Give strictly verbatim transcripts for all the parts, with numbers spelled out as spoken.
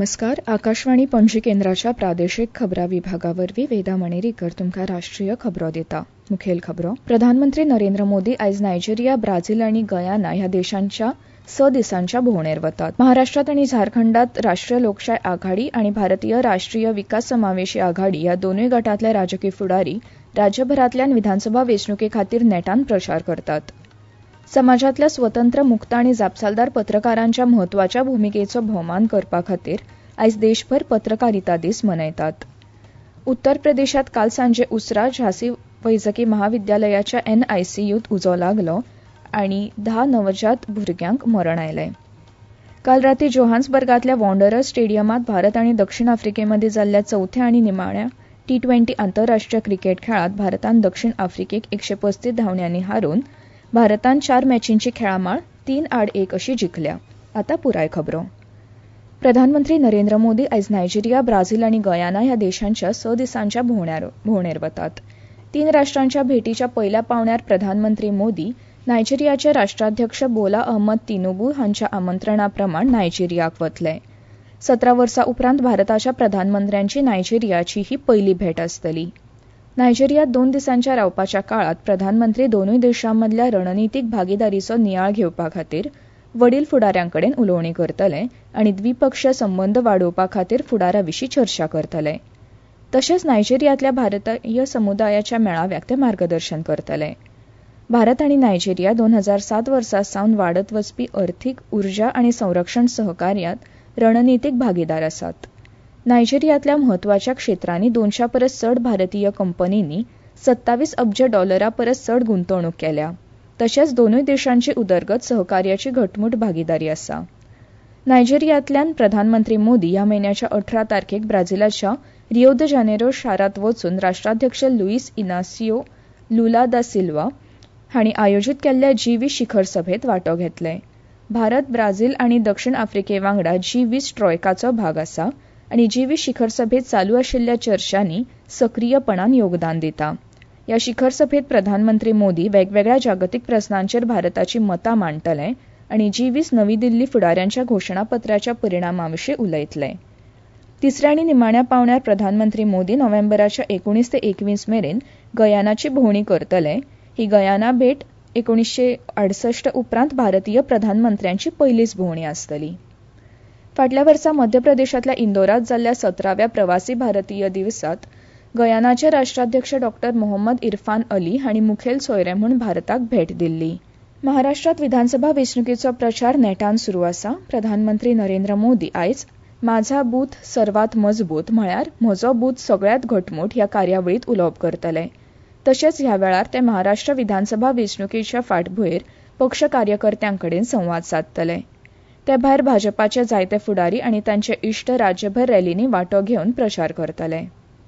नमस्कार. आकाशवाणी पणजी केंद्राच्या प्रादेशिक खबरां विभागावरवीं वेदा मणेरीकर तुमकां राष्ट्रीय खबरो दिता. मुखेल खबरो. प्रधानमंत्री नरेंद्र मोदी आयज नायजेरिया, ब्राझील आनी गयाना ह्या देशांच्या स दिसांच्या भोंवडेर वतात. महाराष्ट्रात आनी झारखंडात राष्ट्रीय लोकशाय आघाडी आनी भारतीय राष्ट्रीय विकास समावेशी आघाडी ह्या दोनूय गटांतले राजकी फुडारी राज्यभरांतल्यान विधानसभा वेंचणुके खातीर नेटान प्रचार करतात. समाजातल्या स्वतंत्र, मुक्त आनी जापसालदार पत्रकारांच्या म्हत्वाच्या भुमिकेचो भोवमान करपा खातीर आयज देशभर पत्रकारिता दीस मनयतात. उत्तर प्रदेशात काल सांजे उसरा झांसी वैजकी महाविद्यालयाच्या एनआयसीयूत उजो लागलो आनी धा नवजात भुरग्यांक मरण आयलें. काल रातीं जोहान्सबर्गांतल्या वॉंडरर्स स्टेडियमांत भारत आनी दक्षिण आफ्रिकेमदीं जाल्ल्या चवथ्या आनी निमाण्या टी ट्वेंटी आंतरराष्ट्रीय क्रिकेट खेळांत भारतान दक्षिण आफ्रिकेक एकशे पस्तीस धांवड्यांनी हारून भारतान चार मॅचींची खेळामाळ तीन आड एक अशी जिखल्या. आतां पुराय खबरो. प्रधानमंत्री नरेंद्र मोदी आयज नायजेरिया, ब्राझील आनी गयाना ह्या देशांच्या स दिसांच्या भोंवडेर वतात. तीन राष्ट्रांच्या भेटीच्या पयल्या पावण्यार प्रधानमंत्री मोदी नायजेरियाचे राष्ट्राध्यक्ष बोला अहमद तिनुबू हांच्या आमंत्रणा प्रमाण नायजेरियाक वतले. सतरा वर्सां उपरांत भारताच्या प्रधानमंत्र्यांची नायजेरियाची ही पयली भेट आसतली. नायजेरियात दोन दिसांच्या रावपाच्या काळात प्रधानमंत्री दोनूय देशांमदल्या रणनीतीक भागीदारीचो नियाळ घेवपा खातीर वडील फुडाऱ्यांकडेन उलोवणी करतले आनी द्विपक्षीय संबंद वाडोवपा खातीर फुडाराविशीं चर्चा करतले. तशेंच नायजेरियातल्या भारतीय समुदायाच्या मेळाव्याक ते मार्गदर्शन करतले. भारत आनी नायजेरिया दोन हजार सात वर्सा सावन वाडत वचपी अर्थीक, उर्जा आनी संरक्षण सहकार्यात रणनीतीक भागीदार आसात. नायजेरियातल्या म्हत्वाच्या क्षेत्रांनी दोनशा परस चड भारतीय कंपनींनी सत्तावीस अब्ज डॉलरां परस चड गुंतवणूक केल्या. तशेंच दोनूय देशांची उदरगत सहकार्याची घटमूट भागीदारी आसा. नायजेरियातल्यान प्रधानमंत्री मोदी ह्या म्हयन्याच्या अठरा तारखेक ब्राझीलाच्या रियो द जानेरो शारांत वचून राष्ट्राध्यक्ष लुईस इनासियो लुला दा सिल्वा हांणी आयोजीत केल्ल्या जी वीस शिखर सभेत वांटो घेतले. भारत, ब्राझील आनी दक्षिण आफ्रिके वांगडा जी वीस ट्रॉयकाचो भाग आसा आनी जी वीस शिखर सभेत चालू आशिल्ल्या चर्चांनी सक्रीयपणान योगदान दिता. ह्या शिखर सभेत प्रधानमंत्री मोदी वेगवेगळ्या जागतीक प्रस्नांचेर भारताची मतां मांडटले आनी जी वीस नवी दिल्ली फुडाऱ्यांच्या घोशणापत्राच्या परिणामाविशीं उलयतले. तिसऱ्या आनी निमाण्या पावण्यार प्रधानमंत्री मोदी नोव्हेंबराच्या एकुणीस ते एकवीस मेरेन गयानाची भोंवडी करतले. ही गयाना भेट एकुणीसशे अडसष्ट उपरांत भारतीय प्रधानमंत्र्यांची पयलीच भोंवडी आसतली. फाटल्या वर्सा मध्य प्रदेशातल्या इंदोरात जाल्ल्या सतराव्या प्रवासी भारतीय दिवसात गयानाचे राष्ट्राध्यक्ष डॉ मोहम्मद इरफान अली हांणी मुखेल सोयरे म्हूण भारताक भेट दिल्ली. महाराष्ट्रात विधानसभा वेंचणुकेचो प्रचार नेटान सुरू आसा. प्रधानमंत्री नरेंद्र मोदी आयज माझा बूथ सर्वात मजबूत म्हळ्यार म्हजो बूथ सगळ्यात घटमूट ह्या कार्यावळीत उलोवप करतले. तशेंच ह्या वेळार ते महाराष्ट्र विधानसभा वेंचणुकेच्या फाटभुंयेर पक्ष कार्यकर्त्यांकडेन संवाद सादतले. ते भायर भाजपाचे जायते फुडारी आनी तांचे इश्ट राज्यभर रॅलींनी वांटो घेवन प्रचार करतले.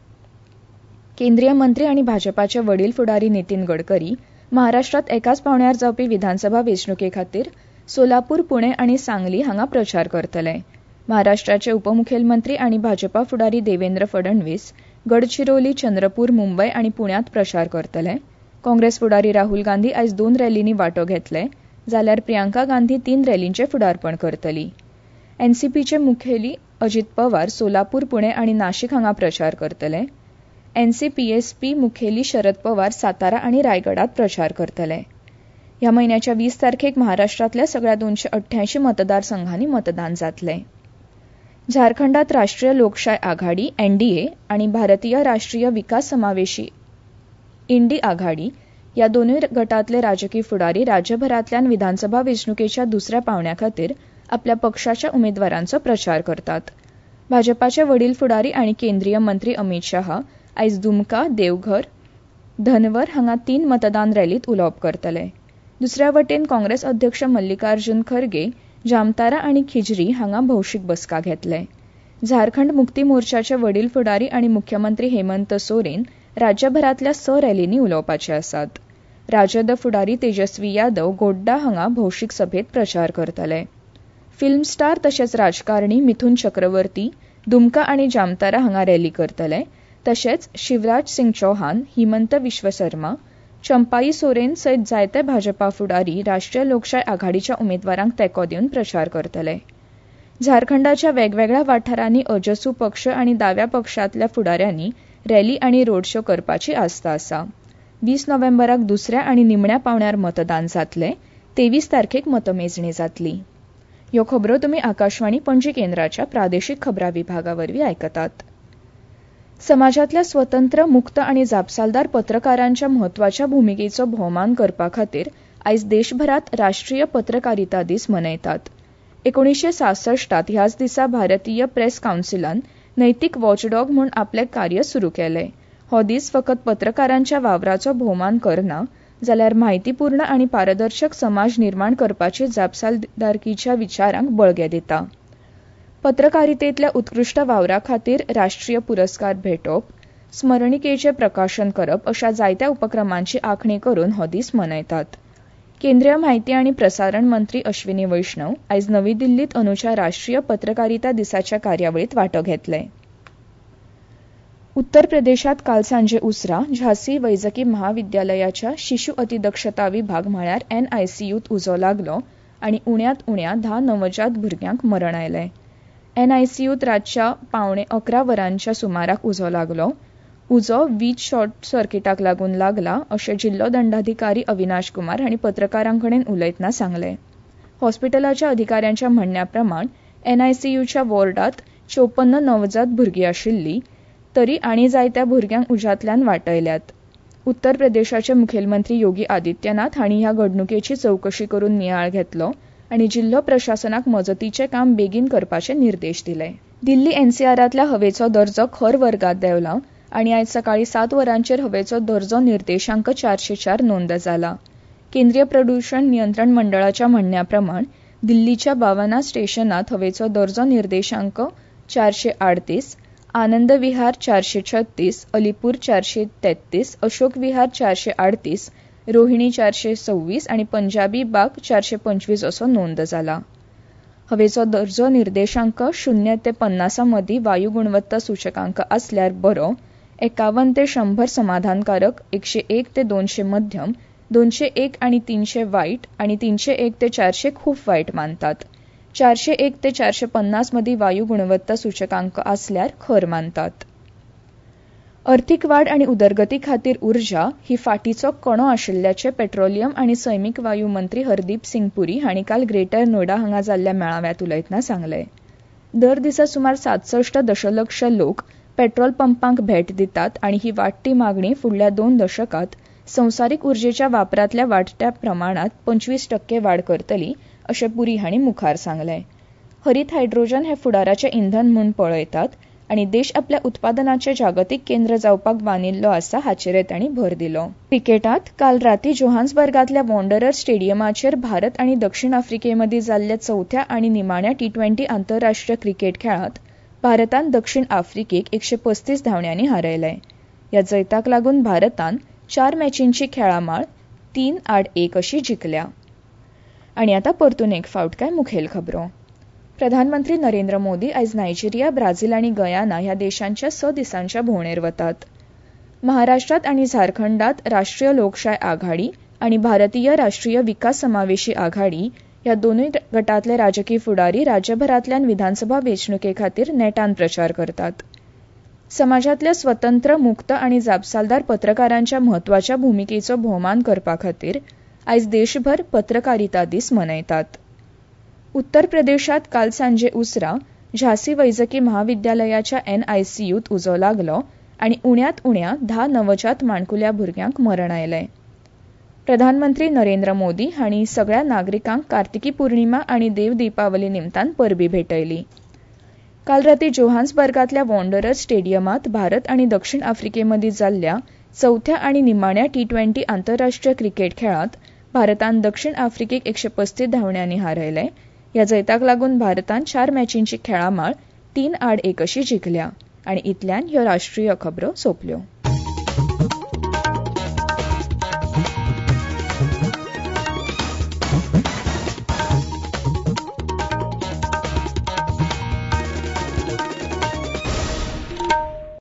केंद्रीय मंत्री आनी भाजपाचे वडील फुडारी नितीन गडकरी महाराष्ट्रात एकाच पावण्यार जावपी विधानसभा वेंचणुके खातीर सोलापूर, पुणे आनी सांगली हांगा प्रचार करतले. महाराष्ट्राचे उपमुखेलमंत्री आनी भाजपा फुडारी देवेंद्र फडणवीस गडचिरोली, चंद्रपूर, मुंबय आनी पुण्यात प्रचार करतले. काँग्रेस फुडारी राहुल गांधी आयज दोन रॅलींनी वांटो घेतले जाल्यार प्रियांका गांधी तीन रॅलींचे फुडारपण करतली. एनसीपीचे मुखेली अजित पवार सोलापूर, पुणे आनी नाशिक हांगा प्रचार करतले. एनसीपीएसपी मुखेली शरद पवार सातारा आनी रायगडात प्रचार करतले. ह्या म्हयन्याच्या वीस तारखेक महाराष्ट्रातल्या सगळ्या दोनशे अठ्ठ्याऐंशी मतदारसंघांनी मतदान जातले. झारखंडात राष्ट्रीय लोकशाय आघाडी एनडीए आनी भारतीय राष्ट्रीय विकास समावेशी इंडी आघाडी ह्या दोनूय गटांतले राजकी फुडारी राज्यभरांतल्यान विधानसभा वेंचणुकेच्या दुसऱ्या पावण्या खातीर आपल्या पक्षाच्या उमेदवारांचो प्रचार करतात. भाजपाचे वडील फुडारी आनी केंद्रीय मंत्री अमित शाह आयज दुमका, देवघर, धनवर हांगा तीन मतदान रॅलीत उलोवप करतले. दुसऱ्या वटेन काँग्रेस अध्यक्ष मल्लिकार्जुन खरगे जामतारा आनी खिजरी हांगा भौशीक बसका घेतले. झारखंड मुक्ती मोर्चाचे वडील फुडारी आनी मुख्यमंत्री हेमंत सोरेन राज्यभरांतल्या स रॅलींनी उलोवपाचे आसात. राजद फुडारी तेजस्वी यादव गोड्डा हांगा भौशीक सभेत प्रचार करतले. फिल्म स्टार तशेंच राजकारणी मिथुन चक्रवर्ती दुमका आनी जामतारा हांगा रॅली करतले. तशेंच शिवराज सिंग चौहान, हिमंत विश्व शर्मा, चंपाई सोरेन सयत जायते भाजपा फुडारी राष्ट्रीय लोकशाय आघाडीच्या उमेदवारांक तेंको दिवन प्रचार करतले. झारखंडाच्या वेगवेगळ्या वाठारांनी अजसू पक्ष आणि दाव्या पक्षांतल्या फुडाऱ्यांनी रॅली आणि रोड शो करपाची आस्त आसा. वीस नोव्हेंबराक दुसऱ्या आणि निमण्या पावण्यार मतदान जातले. तेवीस तारखेक मतमेजणी जातली. ह्यो खबरो तुमी आकाशवाणी पणजी केंद्राच्या प्रादेशीक खबरां विभागावरवीं आयकतात. समाजातल्या स्वतंत्र, मुक्त आणि जापसालदार पत्रकारांच्या म्हत्वाच्या भूमिकेचो भोवमान करपा खातीर आयज देशभरात राष्ट्रीय पत्रकारिता दीस मनयतात. एकोणीसशे सासष्टात ह्याच दिसा भारतीय प्रेस कावन्सिलान नैतीक वॉचडॉग म्हूण आपले कार्य सुरू केले. हो दीस फकत पत्रकारांच्या वावराचो भोवमान करना, जाल्यार म्हायतीपूर्ण आणि पारदर्शक समाज निर्माण करपाची जापसालदारकीच्या विचारांक बळगें दिता. पत्रकारितेंतल्या उत्कृश्ट वावरा खातीर राष्ट्रीय पुरस्कार भेटोवप, स्मरणिकेचें प्रकाशन करप अशा जायत्या उपक्रमांची आंखणी करून हो दीस मनयतात. केंद्रीय म्हायती आनी प्रसारण मंत्री अश्विनी वैष्णव आयज नवी दिल्लीत अंदूच्या राष्ट्रीय पत्रकारिता दिसाच्या कार्यावळींत वांटो घेतले. उत्तर प्रदेशात काल सांजे उसरा झांसी वैजकी महाविद्यालयाच्या शिशु अतिदक्षता विभाग म्हळ्यार एनआयसीयूत उजो लागलो आनी उण्यांत उण्या धा नवजात भुरग्यांक मरण आयलें. एनआयसीयूत रातच्या पावणे अकरा वरांच्या सुमाराक उजो लागलो. उजो वीज शॉर्ट सर्किटाक लागून लागला अशें जिल्लो दंडाधिकारी अविनाश कुमार हांणी पत्रकारांकडेन उलयतना सांगलें. हॉस्पिटलाच्या अधिकाऱ्यांच्या म्हणण्या प्रमाण एनआयसीयूच्या वॉर्डांत चौपन्न नवजात भुरगीं आशिल्लीं, तरी आनी जायत्या भुरग्यांक उज्यांतल्यान वाटयल्यात. उत्तर प्रदेशाचे मुखेलमंत्री योगी आदित्यनाथ हांणी ह्या घडणुकेची चवकशी करून नियाळ घेतलो आनी जिल्लो प्रशासनाक मजतीचें काम बेगीन करपाचे निर्देश दिले. दिल्ली एनसीआरांतल्या हवेचो दर्जो खर वर्गात देंवला आनी आयज सकाळीं सात वरांचेर हवेचो दर्जो निर्देशांक चारशे चार नोंद जाला. केंद्रीय प्रदूषण नियंत्रण मंडळाच्या म्हणण्या प्रमाण दिल्लीच्या बावन्न स्टेशनांत हवेचो दर्जो निर्देशांक चारशे अडतीस, आनंद विहार चारशे छत्तीस, अलीपूर चारशे तेहतीस, अशोक विहार चारशे अडतीस, रोहिणी चारशे सव्वीस आणि पंजाबी बाग चारशे पंचवीस असो नोंद जाला. हवेचो दर्जो निर्देशांक शून्य ते पन्नासा मदीं वायू गुणवत्ता सूचकांक आसल्यार बरो, एकावन्न ते शंभर समाधानकारक, एकशे एक ते दोनशे मध्यम, दोनशे एक आणि तीनशे वाईट आणि तीनशे एक ते चारशे खूप वाईट मानतात. चारशे एक ते चारशे पन्नास मदीं वायू गुणवत्ता सूचकांक आसल्यार खर मानतात. अर्थीक वाड आनी उदरगती खातीर उर्जा ही फाटीचो कणो आशिल्ल्याचे पेट्रोलियम आनी सैमीक वायू मंत्री हरदीप सिंग पुरी हांणी काल ग्रेटर नोयडा हांगा जाल्ल्या मेळाव्यांत उलयतना सांगलें. दर दिसा सुमार सातसष्ट दशलक्ष लोक पेट्रोल पंपांक भेट दितात आनी ही वाडटी मागणी फुडल्या दोन दशकांत संवसारीक उर्जेच्या वापरांतल्या वाडट्या प्रमाणांत पंचवीस टक्के वाड करतली अशें पुरी हांणी मुखार सांगलें. हरीत हायड्रोजन हे फुडाराचें इंधन म्हूण पळयतात आनी देश आपल्या उत्पादनाचें जागतीक केंद्र जावपाक बांदिल्लो आसा हाचेर तांणी भर दिलो. क्रिकेटांत काल रातीं जोहान्सबर्गांतल्या वॉन्डरर्स स्टेडियमाचेर भारत आनी दक्षिण आफ्रिके मदीं जाल्ल्या चवथ्या आनी निमाण्या टी ट्वेंटी आंतरराष्ट्रीय क्रिकेट खेळांत भारतान दक्षिण आफ्रिकेक एकशे पस्तीस धांवड्यांनी हारयलें. ह्या जैताक लागून भारतान चार मॅचींची खेळामाळ तीन आड एक अशी जिखल्या. आनी आतां परतून एक फावट काय मुखेल खबरो. प्रधानमंत्री नरेंद्र मोदी आयज नायजेरिया, ब्राझील आनी गयाना ह्या देशांच्या स दिसांच्या भोंवडेर वतात. महाराष्ट्रांत आनी झारखंडांत राष्ट्रीय लोकशाय आघाडी आनी भारतीय राष्ट्रीय विकास समावेशी आघाडी ह्या दोनूय गटांतले राजकी फुडारी राज्यभरांतल्यान विधानसभा वेंचणुके खातीर नेटान प्रचार करतात. समाजातल्या स्वतंत्र, मुक्त आनी जापसालदार पत्रकारांच्या म्हत्वाच्या भूमिकेचो भोवमान करपा खातीर आयज देशभर पत्रकारिता दीस मनयतात. उत्तर प्रदेशात काल सांजे उसरा झांसी वैजकी महाविद्यालयाच्या एनआयसीयूत उजो लागलो आनी उण्यांत उण्या धा नवजात माणकुल्या भुरग्यांक मरण आयलें. प्रधानमंत्री नरेंद्र मोदी हांणी सगळ्या नागरिकांक कार्तिकी पौर्णिमा आनी देव दिपावली निमतान परबी भेटयली. काल रातीं जोहान्सबर्गांतल्या वॉन्डरर्स स्टेडियमांत भारत आनी दक्षिण आफ्रिके मदीं जाल्ल्या चवथ्या आनी निमाण्या टी ट्वेंटी आंतरराष्ट्रीय क्रिकेट खेळांत भारतान दक्षिण आफ्रिकेक एकशे पस्तीस धांवड्यांनी हारयलें. ह्या जैताक लागून भारतान चार मॅचींची खेळामाळ तीन आड एक अशी जिखल्या. आनी इतल्यान ह्यो राष्ट्रीय खबरो सोंपल्यो.